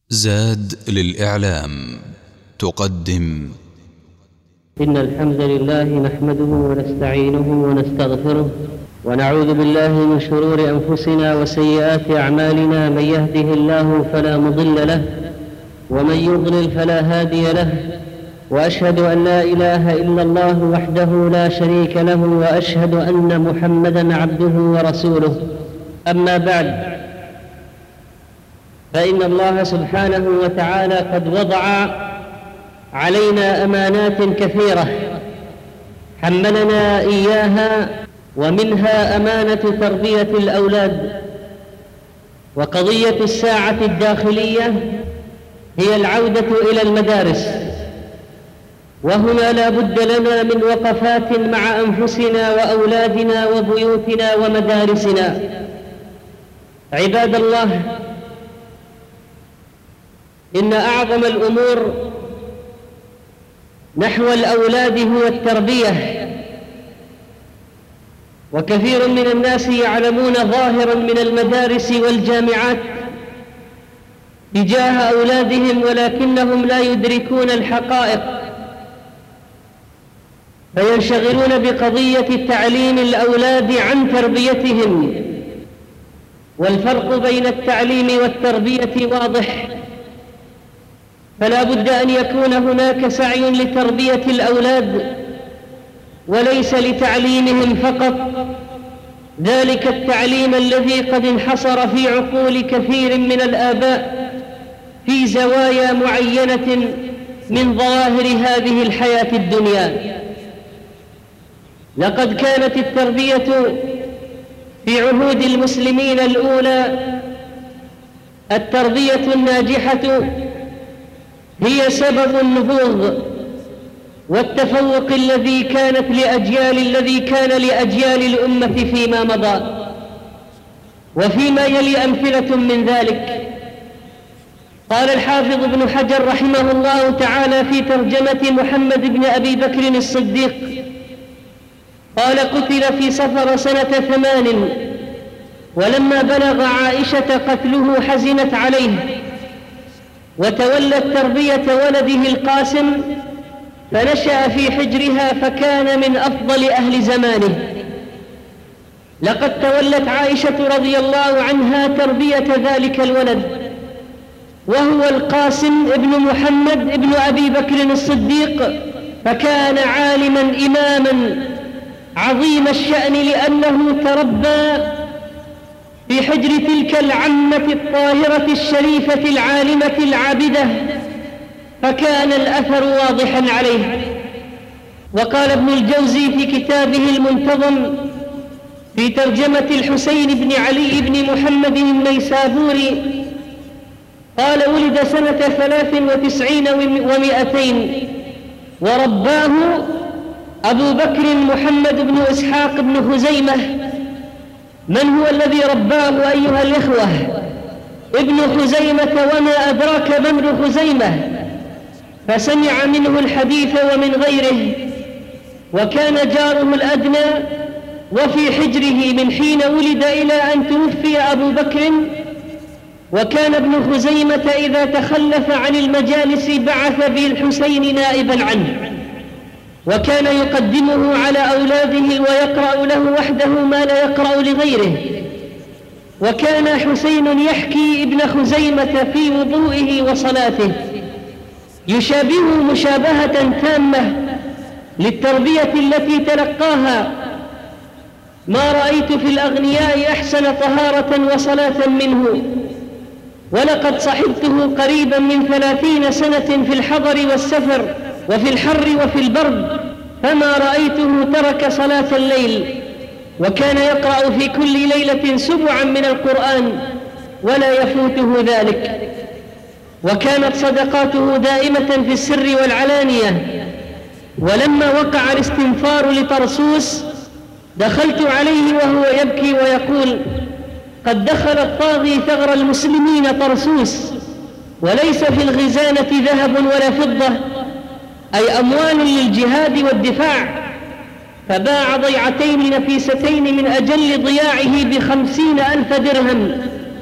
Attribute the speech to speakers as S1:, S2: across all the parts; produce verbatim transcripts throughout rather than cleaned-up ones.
S1: زاد للإعلام تقدم.
S2: إن الحمد لله نحمده ونستعينه ونستغفره ونعوذ بالله من شرور أنفسنا وسيئات أعمالنا. من يهده الله فلا مضل له ومن يضلل فلا هادي له، وأشهد أن لا إله إلا الله وحده لا شريك له، وأشهد أن محمدًا عبده ورسوله. أما بعد، فإن الله سبحانه وتعالى قد وضع علينا أمانات كثيرة حملنا إياها، ومنها أمانة تربية الأولاد. وقضية الساعة الداخلية هي العودة إلى المدارس، وهنا لا بد لنا من وقفات مع أنفسنا وأولادنا وبيوتنا ومدارسنا. عباد الله، إن أعظم الأمور نحو الأولاد هو التربية، وكثير من الناس يعلمون ظاهرا من المدارس والجامعات تجاه أولادهم، ولكنهم لا يدركون الحقائق، فينشغلون بقضية تعليم الأولاد عن تربيتهم. والفرق بين التعليم والتربية واضح، فلا بد أن يكون هناك سعي لتربية الأولاد وليس لتعليمهم فقط، ذلك التعليم الذي قد انحصر في عقول كثير من الآباء في زوايا معينة من ظواهر هذه الحياة الدنيا. لقد كانت التربية في عهود المسلمين الأولى التربية الناجحة هي سبب النهوض والتفوق الذي كانت لأجيال الذي كان لأجيال الأمة فيما مضى. وفيما يلي أمثلة من ذلك. قال الحافظ ابن حجر رحمه الله تعالى في ترجمة محمد بن أبي بكر الصديق، قال: قتل في صفر سنة ثمان، ولما بلغ عائشة قتله حزنت عليه، وتولت تربية ولده القاسم، فنشأ في حجرها فكان من أفضل أهل زمانه. لقد تولت عائشة رضي الله عنها تربية ذلك الولد، وهو القاسم ابن محمد ابن أبي بكر الصديق، فكان عالما إماما عظيم الشأن، لأنه تربى في حجر تلك العمة الطاهرة الشريفة العالمة العابدة، فكان الأثر واضحا عليه. وقال ابن الجوزي في كتابه المنتظم في ترجمة الحسين بن علي بن محمد النيسابوري، قال: ولد سنة ثلاث وتسعين ومئتين، ورباه أبو بكر محمد بن إسحاق بن خزيمة. من هو الذي رباه أيها الإخوة؟ ابن خزيمة، وما أدراك من ابن خزيمة؟ فسمع منه الحديث ومن غيره، وكان جاره الأدنى وفي حجره من حين ولد إلى أن توفي أبو بكر. وكان ابن خزيمة إذا تخلف عن المجالس بعث به الحسين نائبا عنه، وكان يقدمه على أولاده ويقرأ له وحده ما لا يقرأ لغيره. وكان حسين يحكي ابن خزيمة في وضوئه وصلاته يشابه مشابهة تامة للتربية التي تلقاها. ما رأيت في الأغنياء أحسن طهارة وصلاة منه، ولقد صحبته قريبا من ثلاثين سنة في الحضر والسفر وفي الحر وفي البرد، فما رأيته ترك صلاة الليل، وكان يقرأ في كل ليلة سبعا من القرآن ولا يفوته ذلك. وكانت صدقاته دائمة في السر والعلانية. ولما وقع الاستنفار لطرسوس دخلت عليه وهو يبكي ويقول: قد دخل الطاغي ثغر المسلمين طرسوس، وليس في الخزانة ذهب ولا فضة، أي أموال للجهاد والدفاع. فباع ضيعتين نفيستين من أجل ضياعه بخمسين ألف درهم،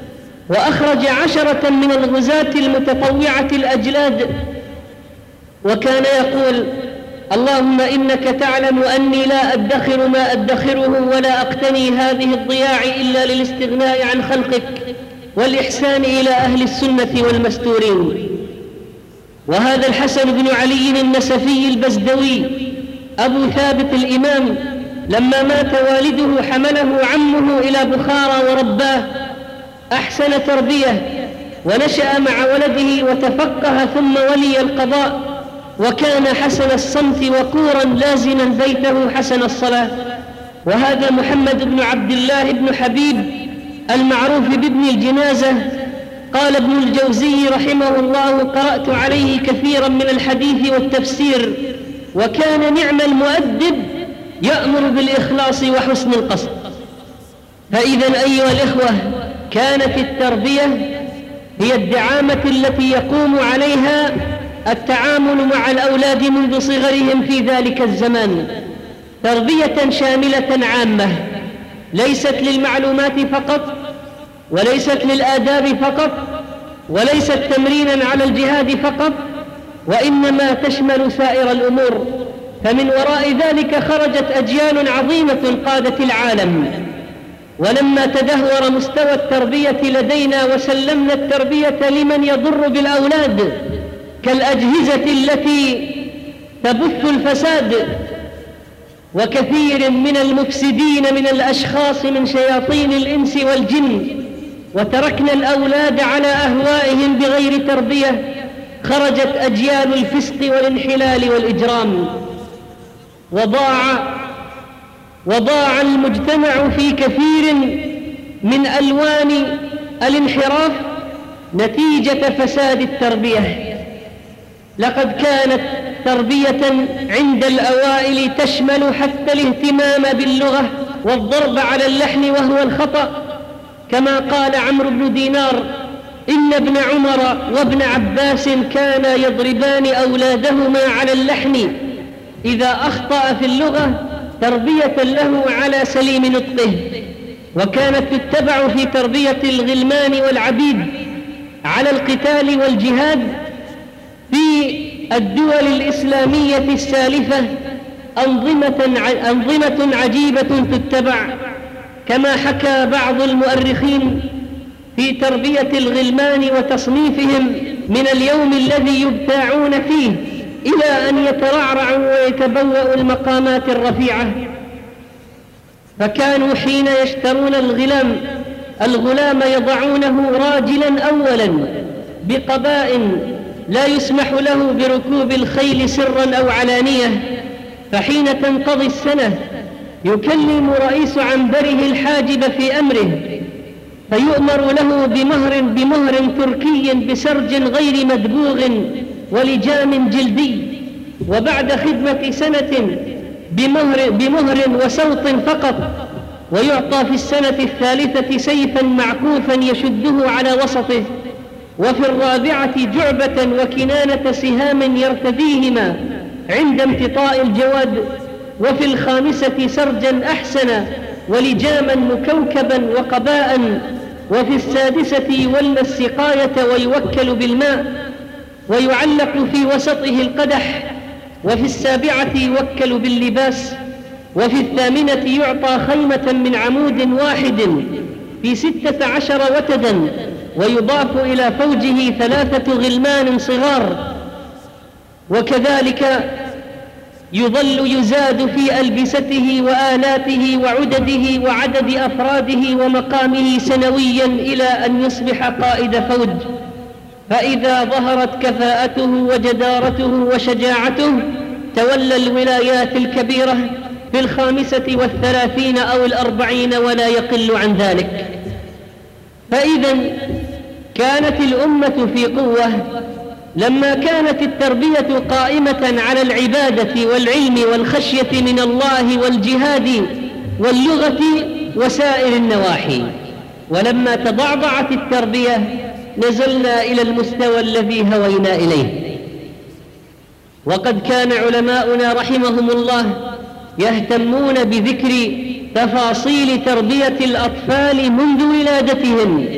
S2: وأخرج عشرة من الغزاة المتطوعة الأجلاد، وكان يقول: اللهم إنك تعلم أني لا أدخر ما أدخره ولا أقتني هذه الضياع إلا للاستغناء عن خلقك والإحسان إلى أهل السنة والمستورين. وهذا الحسن بن علي النسفي البزدوي أبو ثابت الإمام لما مات والده حمله عمه إلى بخارى ورباه، أحسن تربية ونشأ مع ولده وتفقه ثم ولي القضاء، وكان حسن الصمت وقورا لازما بيته حسن الصلاة. وهذا محمد بن عبد الله بن حبيب المعروف بابن الجنازة. قال ابن الجوزي رحمه الله: قرأت عليه كثيرا من الحديث والتفسير، وكان نعم المؤدب يأمر بالإخلاص وحسن القصد. فإذا أيها الإخوة، كانت التربية هي الدعامة التي يقوم عليها التعامل مع الأولاد منذ صغرهم في ذلك الزمان، تربية شاملة عامة، ليست للمعلومات فقط، وليست للآداب فقط، وليست تمرينا على الجهاد فقط، وإنما تشمل سائر الأمور. فمن وراء ذلك خرجت أجيال عظيمة قادت العالم. ولما تدهور مستوى التربية لدينا وسلمنا التربية لمن يضر بالأولاد كالأجهزة التي تبث الفساد وكثير من المفسدين من الأشخاص من شياطين الإنس والجن، وتركنا الأولاد على أهوائهم بغير تربية، خرجت أجيال الفسق والانحلال والإجرام، وضاع وضاع المجتمع في كثير من ألوان الانحراف نتيجة فساد التربية. لقد كانت تربية عند الأوائل تشمل حتى الاهتمام باللغة والضرب على اللحن وهو الخطأ، كما قال عمرو بن دينار: إن ابن عمر وابن عباس كانا يضربان أولادهما على اللحن إذا أخطأ في اللغة تربية له على سليم نطقه. وكانت تتبع في تربية الغلمان والعبيد على القتال والجهاد في الدول الإسلامية السالفة أنظمة أنظمة عجيبة تتبع، كما حكى بعض المؤرخين في تربية الغلمان وتصنيفهم من اليوم الذي يبتاعون فيه إلى أن يترعرعوا ويتبوأوا المقامات الرفيعة. فكانوا حين يشترون الغلام الغلام يضعونه راجلا أولا بقباء لا يسمح له بركوب الخيل سرا أو علانية، فحين تنقضي السنة يكلم رئيس عنبره الحاجب في أمره فيؤمر له بمهر بمهر تركي بسرج غير مدبوغ ولجام جلدي، وبعد خدمة سنة بمهر, بمهر وسوط فقط، ويعطى في السنة الثالثة سيفا معكوفا يشده على وسطه، وفي الرابعة جعبة وكنانة سهام يرتديهما عند امتطاء الجواد، وفي الخامسة سرجا أحسن ولجاما مكوكبا وقباء، وفي السادسة يولى السقاية ويوكل بالماء ويعلق في وسطه القدح، وفي السابعة يوكل باللباس، وفي الثامنة يعطى خيمة من عمود واحد في ستة عشر وتدا، ويضاف إلى فوجه ثلاثة غلمان صغار. وكذلك يظل يزاد في ألبسته وآلاته وعدده وعدد أفراده ومقامه سنويا إلى أن يصبح قائد فوج. فإذا ظهرت كفاءته وجدارته وشجاعته تولى الولايات الكبيرة في الخامسة والثلاثين أو الأربعين ولا يقل عن ذلك. فإذا كانت الأمة في قوة لما كانت التربية قائمة على العبادة والعلم والخشية من الله والجهاد واللغة وسائر النواحي. ولما تضعضعت التربية نزلنا إلى المستوى الذي هوينا إليه. وقد كان علماؤنا رحمهم الله يهتمون بذكر تفاصيل تربية الأطفال منذ ولادتهم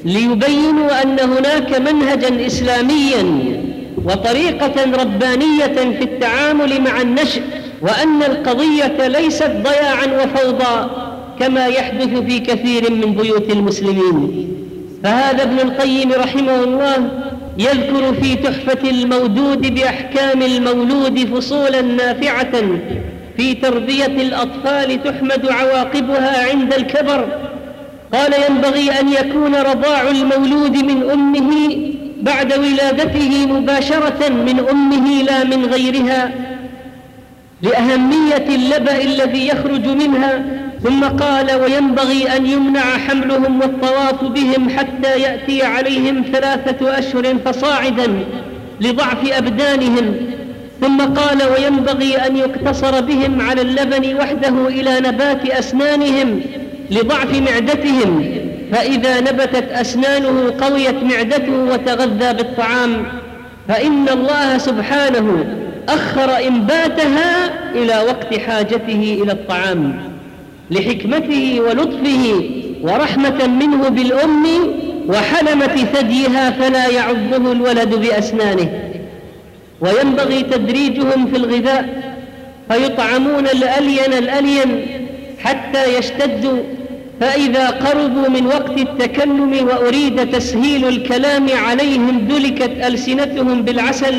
S2: ليبينوا أن هناك منهجا إسلاميا وطريقة ربانية في التعامل مع النشء، وأن القضية ليست ضياعا وفوضى كما يحدث في كثير من بيوت المسلمين. فهذا ابن القيم رحمه الله يذكر في تحفة المودود بأحكام المولود فصولا نافعة في تربية الأطفال تحمد عواقبها عند الكبر. قال: ينبغي أن يكون رضاع المولود من أمه بعد ولادته مباشرة من أمه لا من غيرها، لأهمية اللبأ الذي يخرج منها. ثم قال: وينبغي أن يمنع حملهم والطواف بهم حتى يأتي عليهم ثلاثة أشهر فصاعدا لضعف أبدانهم. ثم قال: وينبغي أن يقتصر بهم على اللبن وحده إلى نبات أسنانهم لضعف معدتهم، فإذا نبتت أسنانه قويت معدته وتغذى بالطعام، فإن الله سبحانه أخر إنباتها إلى وقت حاجته إلى الطعام لحكمته ولطفه ورحمة منه بالأم وحلمة ثديها فلا يعضه الولد بأسنانه. وينبغي تدريجهم في الغذاء فيطعمون الألين الألين حتى يشتدوا، فإذا قربوا من وقت التكلم وأريد تسهيل الكلام عليهم دلكت ألسنتهم بالعسل،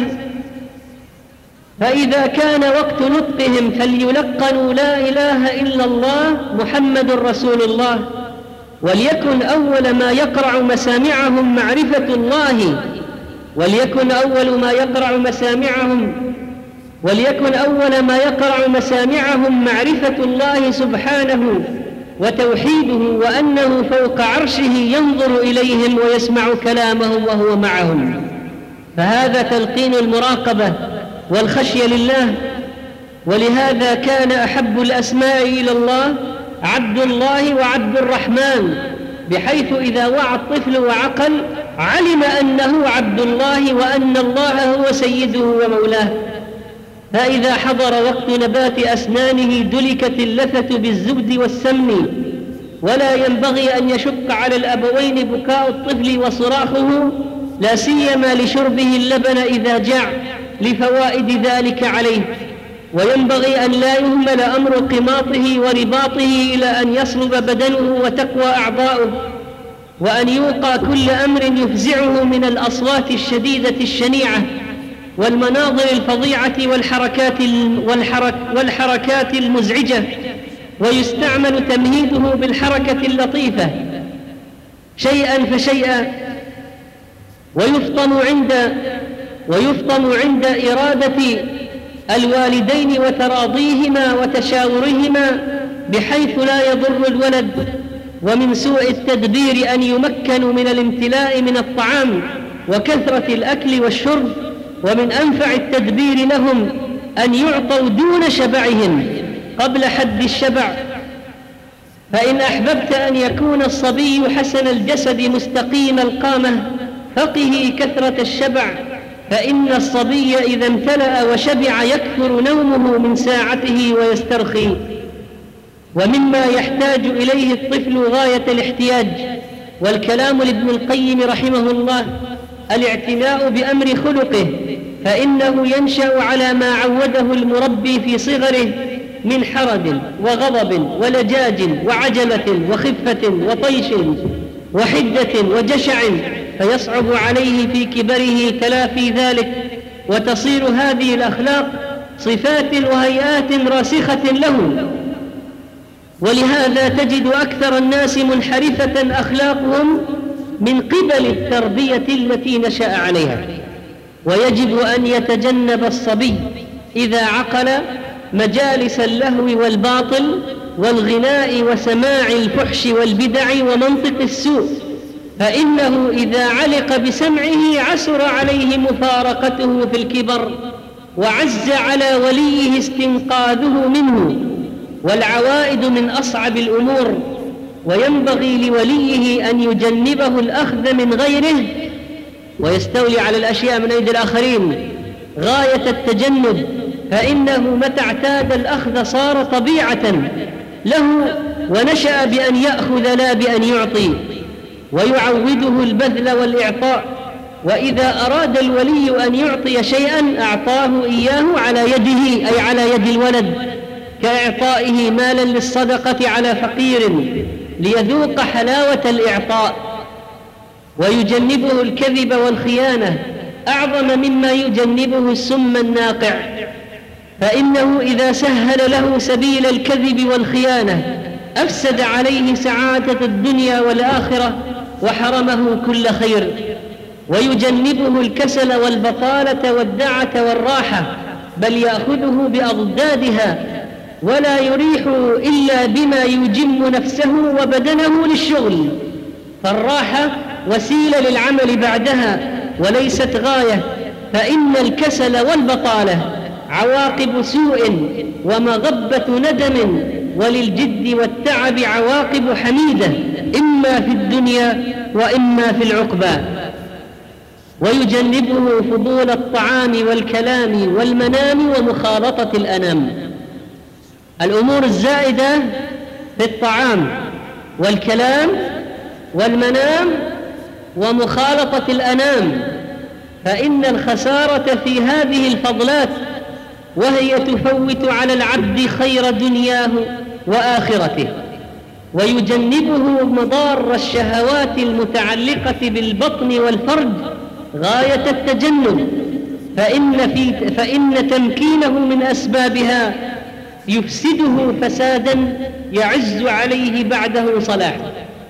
S2: فإذا كان وقت نطقهم فليلقنوا لا إله إلا الله محمد رسول الله، وليكن أول ما يقرع مسامعهم معرفة الله وليكن أول ما يقرع مسامعهم وليكن أول ما يقرع مسامعهم معرفة الله سبحانه وتوحيده، وأنه فوق عرشه ينظر إليهم ويسمع كلامهم وهو معهم. فهذا تلقين المراقبة والخشية لله. ولهذا كان أحب الأسماء إلى الله عبد الله وعبد الرحمن، بحيث إذا وعى الطفل وعقل علم أنه عبد الله وأن الله هو سيده ومولاه. فإذا حضر وقت نبات أسنانه دلكت اللثة بالزبد والسمن، ولا ينبغي أن يشق على الأبوين بكاء الطفل وصراخه، لا سيما لشربه اللبن إذا جاع لفوائد ذلك عليه. وينبغي أن لا يهمل أمر قماطه ورباطه إلى أن يصلب بدنه وتقوى أعضاؤه، وأن يوقى كل أمر يفزعه من الأصوات الشديدة الشنيعة والمناظر الفظيعة والحركات, والحرك والحركات المزعجة، ويستعمل تمهيده بالحركة اللطيفة شيئا فشيئا، ويفطن عند ويفطن عند إرادة الوالدين وتراضيهما وتشاورهما بحيث لا يضر الولد. ومن سوء التدبير أن يمكنوا من الامتلاء من الطعام وكثرة الأكل والشرب، ومن أنفع التدبير لهم أن يعطوا دون شبعهم قبل حد الشبع. فإن أحببت أن يكون الصبي حسن الجسد مستقيم القامة فقه كثرة الشبع، فإن الصبي إذا امتلأ وشبع يكثر نومه من ساعته ويسترخي. ومما يحتاج إليه الطفل غاية الاحتياج، والكلام لابن القيم رحمه الله الاعتناء بأمر خلقه، فإنه ينشأ على ما عوده المربي في صغره من حرد وغضب ولجاج وعجلة وخفة وطيش وحدة وجشع، فيصعب عليه في كبره تلافي ذلك، وتصير هذه الأخلاق صفات وهيئات راسخة له. ولهذا تجد أكثر الناس منحرفة أخلاقهم من قبل التربية التي نشأ عليها. ويجب أن يتجنب الصبي إذا عقل مجالس اللهو والباطل والغناء وسماع الفحش والبدع ومنطق السوء، فإنه إذا علق بسمعه عسر عليه مفارقته في الكبر، وعز على وليه استنقاذه منه، والعوائد من أصعب الأمور. وينبغي لوليه أن يجنبه الأخذ من غيره ويستولي على الأشياء من أيدي الآخرين غاية التجنب، فإنه متى اعتاد الأخذ صار طبيعة له ونشأ بأن يأخذ لا بأن يعطي. ويعوده البذل والإعطاء، وإذا أراد الولي أن يعطي شيئا أعطاه إياه على يده، أي على يد الولد، كإعطائه مالا للصدقة على فقير ليذوق حلاوة الإعطاء. ويجنبه الكذب والخيانة أعظم مما يجنبه السم الناقع، فإنه إذا سهل له سبيل الكذب والخيانة أفسد عليه سعادة الدنيا والآخرة وحرمه كل خير. ويجنبه الكسل والبطالة والدعة والراحة، بل يأخذه بأضدادها، ولا يريح إلا بما يجم نفسه وبدنه للشغل، فالراحة وسيلة للعمل بعدها وليست غاية. فإن الكسل والبطالة عواقب سوء ومغبة ندم، وللجد والتعب عواقب حميدة، إما في الدنيا وإما في العقبى. ويجنبه فضول الطعام والكلام والمنام ومخالطة الأنام، الأمور الزائدة في الطعام والكلام والمنام ومخالطة الأنام، فإن الخسارة في هذه الفضلات، وهي تفوت على العبد خير دنياه وآخرته. ويجنبه مضار الشهوات المتعلقة بالبطن والفرج غاية التجنب، فإن, في فإن تمكينه من أسبابها يفسده فسادا يعز عليه بعده صلاح.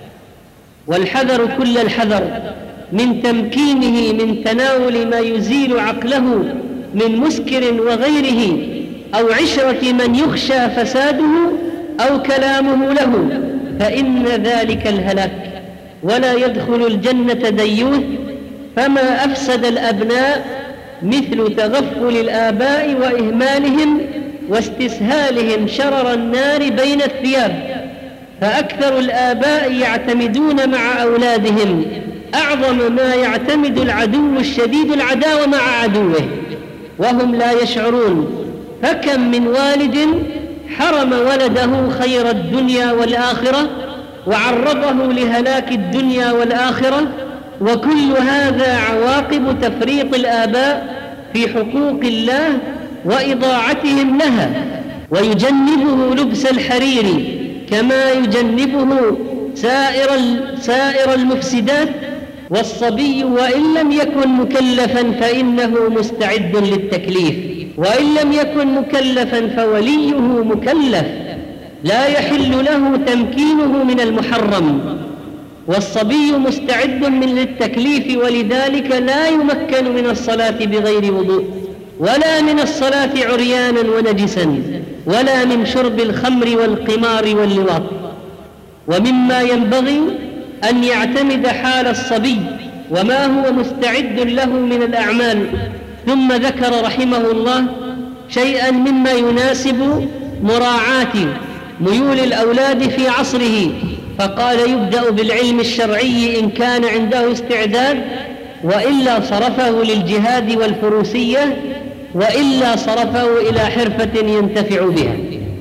S2: والحذر كل الحذر من تمكينه من تناول ما يزيل عقله من مسكر وغيره، أو عشرة من يخشى فساده، أو كلامه له، فإن ذلك الهلاك. ولا يدخل الجنة ديوث، فما أفسد الأبناء مثل تغفل الآباء وإهمالهم واستسهالهم شرر النار بين الثياب. فأكثر الآباء يعتمدون مع أولادهم أعظم ما يعتمد العدو الشديد العداوة مع عدوه وهم لا يشعرون. فكم من والد حرم ولده خير الدنيا والآخرة وعرضه لهلاك الدنيا والآخرة، وكل هذا عواقب تفريط الآباء في حقوق الله وإضاعتهم لها. ويجنبه لبس الحرير كما يجنبه سائر, سائر المفسدات. والصبي وإن لم يكن مكلفا فإنه مستعد للتكليف، وإن لم يكن مكلفا فوليه مكلف، لا يحل له تمكينه من المحرم. والصبي مستعد من للتكليف، ولذلك لا يمكن من الصلاة بغير وضوء، ولا من الصلاة عريانا ونجسا، ولا من شرب الخمر والقمار واللواط. ومما ينبغي أن يعتمد حال الصبي وما هو مستعد له من الأعمال. ثم ذكر رحمه الله شيئا مما يناسب مراعاة ميول الأولاد في عصره، فقال: يبدأ بالعلم الشرعي إن كان عنده استعداد، وإلا صرفه للجهاد والفروسية، وإلا صرفه إلى حرفة ينتفع بها.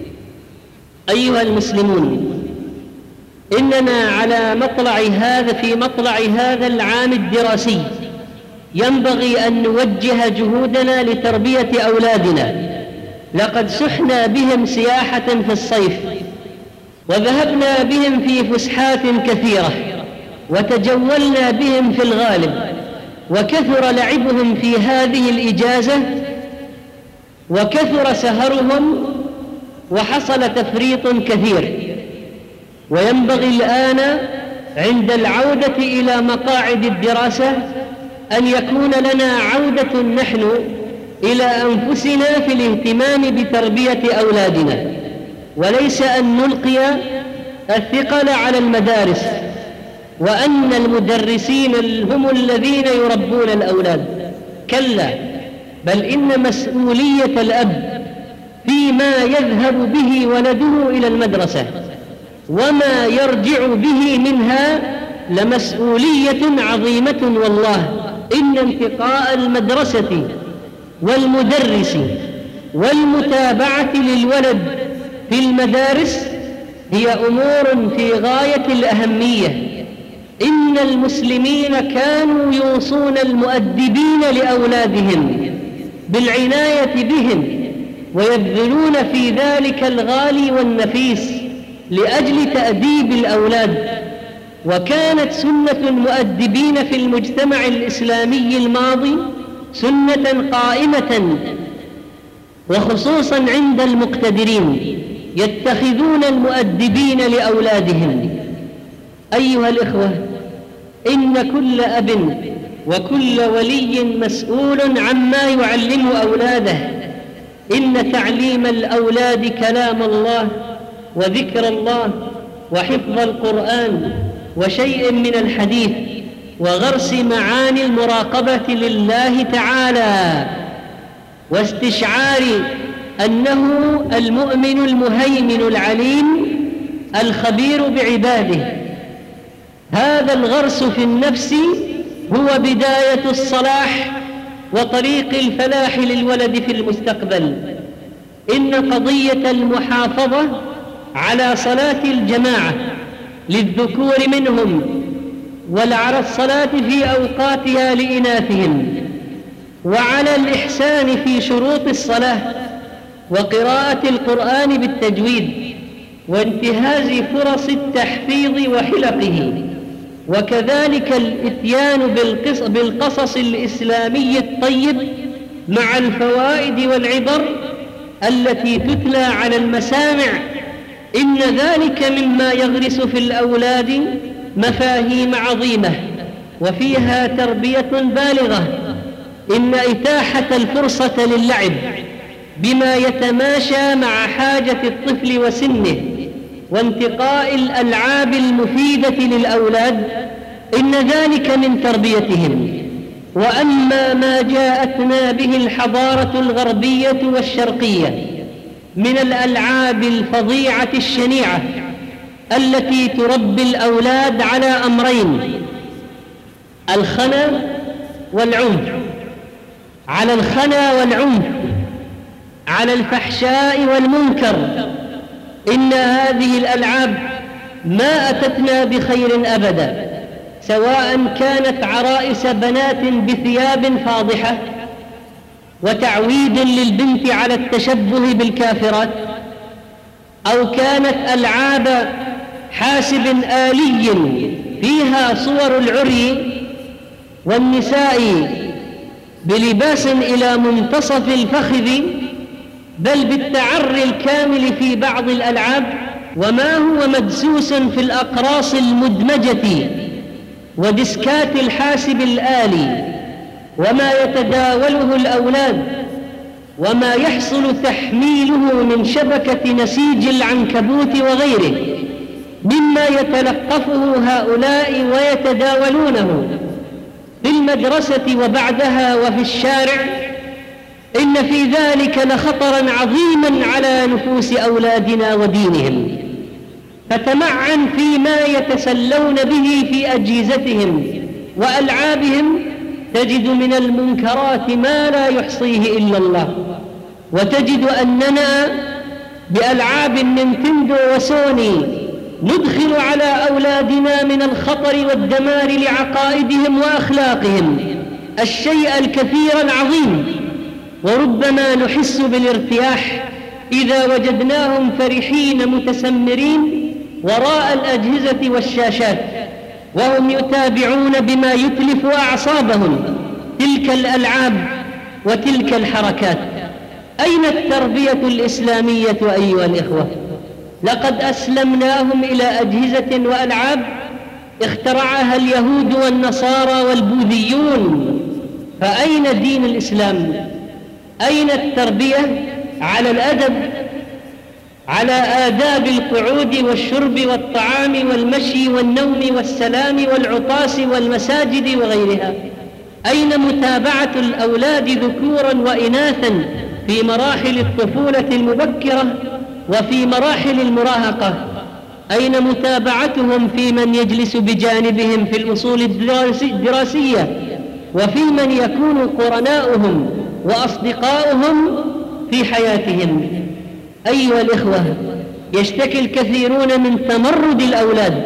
S2: أيها المسلمون، إننا على مطلع هذا في مطلع هذا العام الدراسي ينبغي أن نوجه جهودنا لتربية أولادنا. لقد سحنا بهم سياحة في الصيف، وذهبنا بهم في فسحات كثيرة، وتجولنا بهم في الغالب، وكثر لعبهم في هذه الإجازة، وكثر سهرهم، وحصل تفريط كثير. وينبغي الآن عند العودة إلى مقاعد الدراسة أن يكون لنا عودة نحن إلى أنفسنا في الاهتمام بتربية أولادنا، وليس أن نلقي الثقل على المدارس، وأن المدرسين هم الذين يربون الأولاد. كلا، بل إن مسؤولية الأب فيما يذهب به ولده إلى المدرسة وما يرجع به منها لمسؤولية عظيمة. والله إن انتقاء المدرسة والمدرس والمتابعة للولد في المدارس هي أمور في غاية الأهمية، إن المسلمين كانوا يوصون المؤدبين لأولادهم بالعناية بهم ويبذلون في ذلك الغالي والنفيس لأجل تأديب الأولاد. وكانت سنة المؤدبين في المجتمع الإسلامي الماضي سنة قائمة، وخصوصا عند المقتدرين يتخذون المؤدبين لأولادهم. أيها الإخوة، إن كل أب وكل ولي مسؤول عما يعلم أولاده. إن تعليم الأولاد كلام الله وذكر الله وحفظ القرآن وشيء من الحديث وغرس معاني المراقبة لله تعالى واستشعار أنه المؤمن المهيمن العليم الخبير بعباده. هذا الغرس في النفس هو بداية الصلاح وطريق الفلاح للولد في المستقبل. إن قضية المحافظة على صلاة الجماعة للذكور منهم وعلى الصلاة في أوقاتها لإناثهم وعلى الإحسان في شروط الصلاة وقراءة القرآن بالتجويد وانتهاز فرص التحفيظ وحلقه، وكذلك الإتيان بالقصص الإسلامي الطيب مع الفوائد والعبر التي تتلى على المسامع. إن ذلك مما يغرس في الأولاد مفاهيم عظيمة وفيها تربية بالغة. إن إتاحة الفرصة للعب بما يتماشى مع حاجة الطفل وسنه وانتقاء الألعاب المفيدة للأولاد إن ذلك من تربيتهم. وأما ما جاءتنا به الحضارة الغربية والشرقية من الألعاب الفظيعة الشنيعة التي تربي الأولاد على أمرين: الخنا والعنف، على الخنا والعنف، على الفحشاء والمنكر. إن هذه الألعاب ما أتتنا بخير أبدا، سواء كانت عرائس بنات بثياب فاضحة وتعويد للبنت على التشبه بالكافرات، أو كانت ألعاب حاسب آلي فيها صور العري والنساء بلباس إلى منتصف الفخذ، بل بالتعري الكامل في بعض الألعاب، وما هو مدسوس في الأقراص المدمجة وديسكات الحاسب الآلي، وما يتداوله الأولاد وما يحصل تحميله من شبكة نسيج العنكبوت وغيره مما يتلقفه هؤلاء ويتداولونه في المدرسة وبعدها وفي الشارع. إن في ذلك لخطرا عظيما على نفوس أولادنا ودينهم. فتمعن فيما يتسلون به في أجهزتهم وألعابهم تجد من المنكرات ما لا يحصيه إلا الله. وتجد أننا بألعاب النينتندو وسوني ندخل على أولادنا من الخطر والدمار لعقائدهم وأخلاقهم الشيء الكثير العظيم، وربما نحس بالارتياح إذا وجدناهم فرحين متسمرين وراء الأجهزة والشاشات وهم يتابعون بما يتلف أعصابهم تلك الألعاب وتلك الحركات. أين التربية الإسلامية أيها الإخوة؟ لقد أسلمناهم إلى أجهزة وألعاب اخترعها اليهود والنصارى والبوذيون، فأين دين الإسلام؟ أين التربية على الأدب، على آداب القعود والشرب والطعام والمشي والنوم والسلام والعطاس والمساجد وغيرها؟ أين متابعة الأولاد ذكورا وإناثا في مراحل الطفولة المبكرة وفي مراحل المراهقة؟ أين متابعتهم في من يجلس بجانبهم في الأصول الدراسية وفي من يكون قرناؤهم وأصدقاؤهم في حياتهم؟ أيها الإخوة، يشتكي الكثيرون من تمرد الأولاد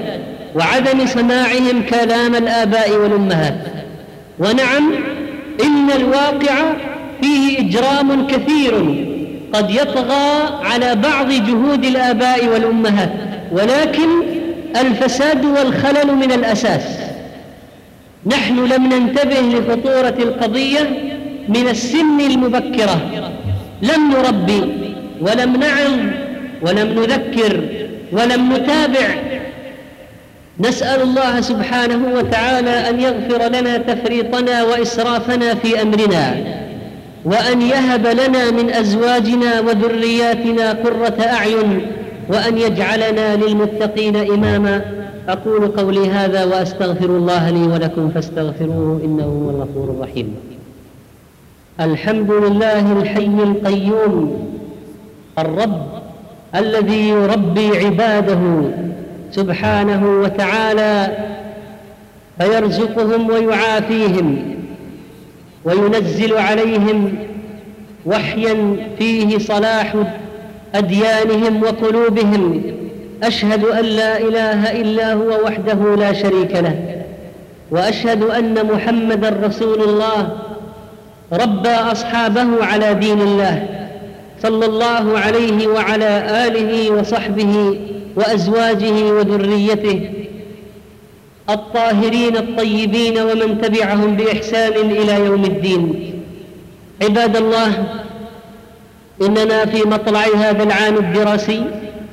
S2: وعدم سماعهم كلام الآباء والأمهات. ونعم، إن الواقع فيه إجرام كثير قد يطغى على بعض جهود الآباء والأمهات، ولكن الفساد والخلل من الأساس. نحن لم ننتبه لخطورة القضية من السن المبكرة، لم نربي ولم نعظ ولم نذكر ولم نتابع. نسأل الله سبحانه وتعالى أن يغفر لنا تفريطنا وإسرافنا في أمرنا، وأن يهب لنا من أزواجنا وذرياتنا قرة أعين، وأن يجعلنا للمتقين إماما. أقول قولي هذا وأستغفر الله لي ولكم فاستغفروه إنه هو الغفور الرحيم. الحمد لله الحي القيوم الرب الذي يربي عباده سبحانه وتعالى فيرزقهم ويعافيهم وينزل عليهم وحيا فيه صلاح أديانهم وقلوبهم. أشهد أن لا إله إلا هو وحده لا شريك له، وأشهد أن محمدًا رسول الله ربى أصحابه على دين الله صلى الله عليه وعلى آله وصحبه وأزواجه وذريته الطاهرين الطيبين ومن تبعهم بإحسان إلى يوم الدين. عباد الله، إننا في مطلع هذا العام الدراسي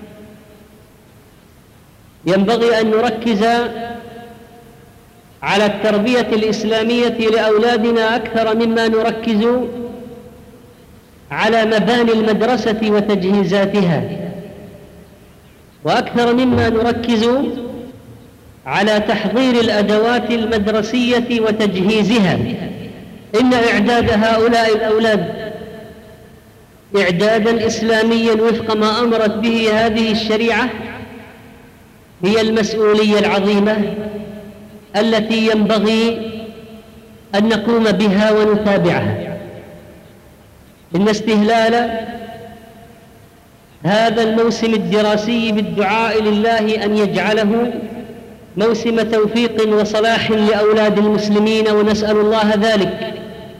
S2: ينبغي أن نركز على التربية الإسلامية لأولادنا أكثر مما نركز على مباني المدرسة وتجهيزاتها، وأكثر مما نركز على تحضير الأدوات المدرسية وتجهيزها. إن إعداد هؤلاء الأولاد إعداداً إسلامياً وفق ما أمرت به هذه الشريعة هي المسؤولية العظيمة التي ينبغي أن نقوم بها ونتابعها. إن استهلال هذا الموسم الدراسي بالدعاء لله أن يجعله موسم توفيق وصلاح لأولاد المسلمين، ونسأل الله ذلك،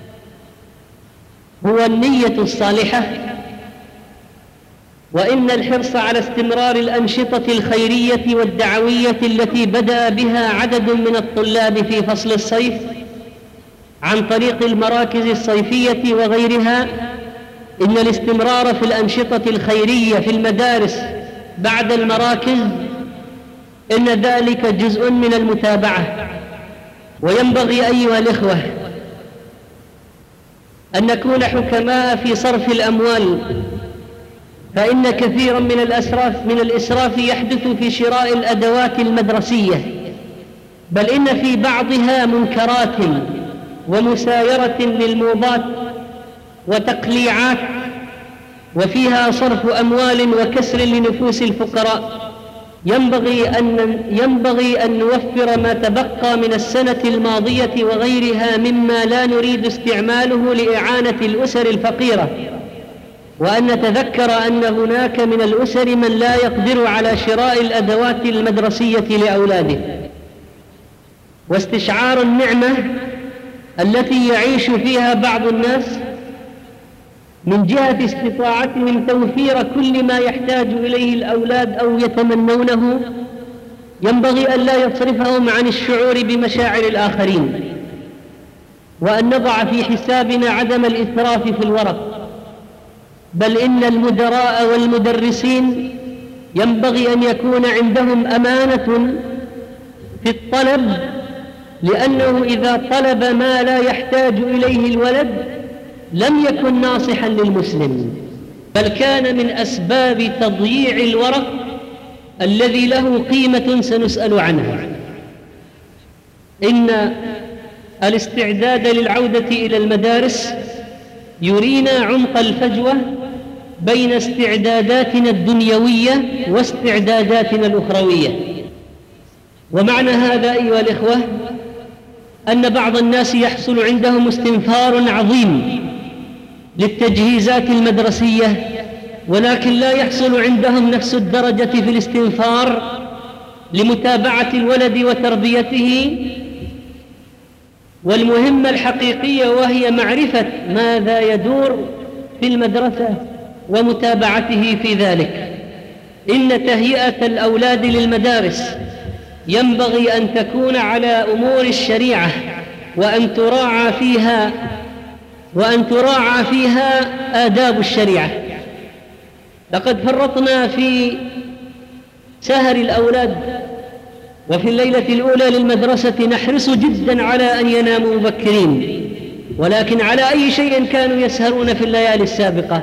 S2: هو النية الصالحة. وإن الحرص على استمرار الأنشطة الخيرية والدعوية التي بدأ بها عدد من الطلاب في فصل الصيف عن طريق المراكز الصيفية وغيرها، إن الاستمرار في الأنشطة الخيرية في المدارس بعد المراكز إن ذلك جزء من المتابعة. وينبغي أيها الإخوة أن نكون حكماء في صرف الأموال، فإن كثيرا من الأسراف من الإسراف يحدث في شراء الأدوات المدرسية، بل إن في بعضها منكرات ومسايرة للموضات وتقليعات، وفيها صرف أموال وكسر لنفوس الفقراء. ينبغي أن ينبغي أن نوفر ما تبقى من السنة الماضية وغيرها مما لا نريد استعماله لإعانة الأسر الفقيرة، وأن نتذكر أن هناك من الأسر من لا يقدر على شراء الأدوات المدرسية لأولاده. واستشعار النعمة التي يعيش فيها بعض الناس من جهة استطاعتهم توفير كل ما يحتاج إليه الأولاد أو يتمنونه، ينبغي أن لا يصرفهم عن الشعور بمشاعر الآخرين، وأن نضع في حسابنا عدم الإسراف في الورق. بل إن المدراء والمدرسين ينبغي أن يكون عندهم أمانة في الطلب، لأنه إذا طلب ما لا يحتاج إليه الولد لم يكن ناصحا للمسلم، بل كان من أسباب تضييع الورق الذي له قيمة سنسأل عنها. إن الاستعداد للعودة إلى المدارس يرينا عمق الفجوة بين استعداداتنا الدنيوية واستعداداتنا الأخروية. ومعنى هذا أيها الإخوة أن بعض الناس يحصل عندهم استنفار عظيم للتجهيزات المدرسية، ولكن لا يحصل عندهم نفس الدرجة في الاستنفار لمتابعة الولد وتربيته، والمهمة الحقيقية وهي معرفة ماذا يدور في المدرسة ومتابعته في ذلك. إن تهيئة الأولاد للمدارس ينبغي أن تكون على أمور الشريعة، وأن تراعى فيها وأن تراعى فيها آداب الشريعة. لقد فرطنا في سهر الأولاد، وفي الليلة الأولى للمدرسة نحرص جدا على أن يناموا مبكرين، ولكن على أي شيء كانوا يسهرون في الليالي السابقة؟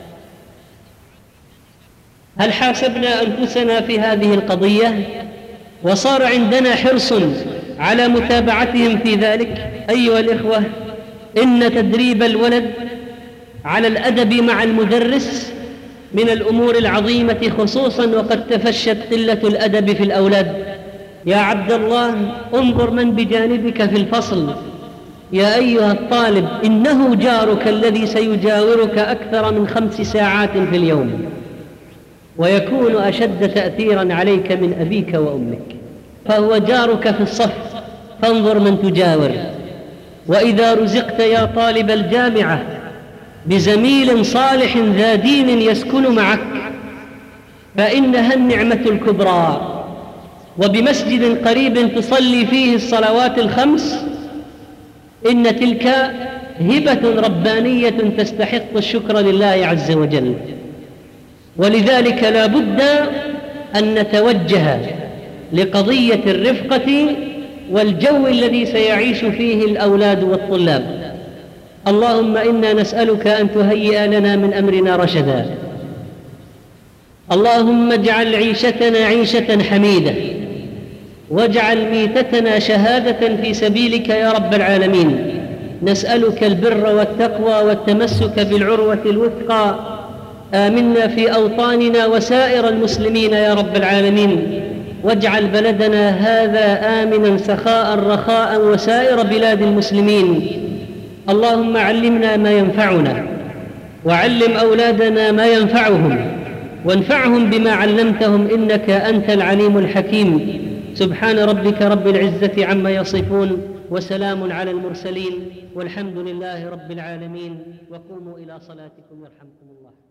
S2: هل حاسبنا أنفسنا في هذه القضية وصار عندنا حرص على متابعتهم في ذلك؟ أيها الإخوة، إن تدريب الولد على الأدب مع المدرس من الأمور العظيمة، خصوصا وقد تفشت قلة الأدب في الأولاد. يا عبد الله، انظر من بجانبك في الفصل. يا أيها الطالب، إنه جارك الذي سيجاورك أكثر من خمس ساعات في اليوم، ويكون أشد تأثيرا عليك من أبيك وأمك، فهو جارك في الصف، فانظر من تجاور. وإذا رزقت يا طالب الجامعة بزميل صالح ذا دين يسكن معك فإنها النعمة الكبرى، وبمسجد قريب تصلي فيه الصلوات الخمس، إن تلك هبة ربانية تستحق الشكر لله عز وجل. ولذلك لا بد أن نتوجه لقضية الرفقة والجو الذي سيعيش فيه الأولاد والطلاب. اللهم إنا نسألك أن تهيئ لنا من أمرنا رشدا. اللهم اجعل عيشتنا عيشة حميدة، واجعل ميتتنا شهادة في سبيلك يا رب العالمين. نسألك البر والتقوى والتمسك بالعروة الوثقى. آمنا في أوطاننا وسائر المسلمين يا رب العالمين، واجعل بلدنا هذا آمنا سخاء رخاء وسائر بلاد المسلمين. اللهم علمنا ما ينفعنا، وعلم أولادنا ما ينفعهم، وانفعهم بما علمتهم، إنك أنت العليم الحكيم. سبحان ربك رب العزة عما يصفون، وسلام على المرسلين، والحمد لله رب العالمين. وقوموا إلى صلاتكم يرحمكم الله.